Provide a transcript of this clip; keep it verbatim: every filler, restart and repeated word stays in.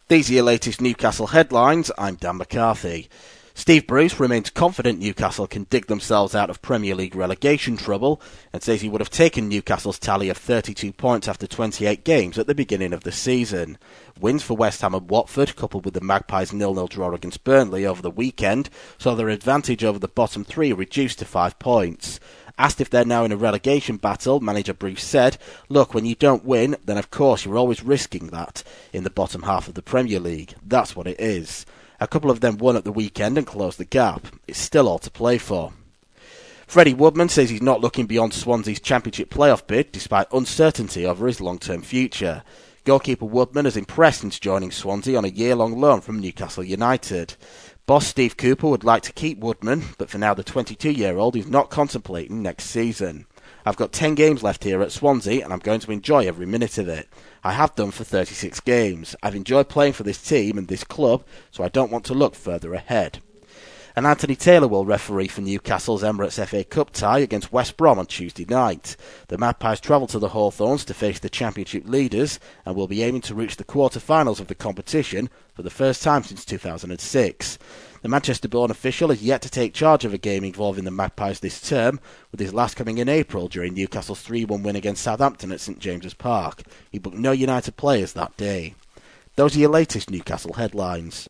These are your latest Newcastle headlines. I'm Dan McCarthy. Steve Bruce remains confident Newcastle can dig themselves out of Premier League relegation trouble and says he would have taken Newcastle's tally of thirty-two points after twenty-eight games at the beginning of the season. Wins for West Ham and Watford, coupled with the Magpies' nil nil draw against Burnley over the weekend, saw their advantage over the bottom three reduced to five points. Asked if they're now in a relegation battle, manager Bruce said, "Look, when you don't win, then of course you're always risking that in the bottom half of the Premier League. That's what it is. A couple of them won at the weekend and closed the gap. It's still all to play for." Freddie Woodman says he's not looking beyond Swansea's Championship playoff bid despite uncertainty over his long-term future. Goalkeeper Woodman has impressed since joining Swansea on a year-long loan from Newcastle United. Boss Steve Cooper would like to keep Woodman, but for now the twenty-two-year-old is not contemplating next season. "I've got ten games left here at Swansea and I'm going to enjoy every minute of it. I have done for thirty-six games. I've enjoyed playing for this team and this club, so I don't want to look further ahead." And Anthony Taylor will referee for Newcastle's Emirates F A Cup tie against West Brom on Tuesday night. The Magpies travel to the Hawthorns to face the Championship leaders and will be aiming to reach the quarter-finals of the competition for the first time since two thousand six. The Manchester-born official is yet to take charge of a game involving the Magpies this term, with his last coming in April during Newcastle's three one win against Southampton at St James's Park. He booked no United players that day. Those are your latest Newcastle headlines.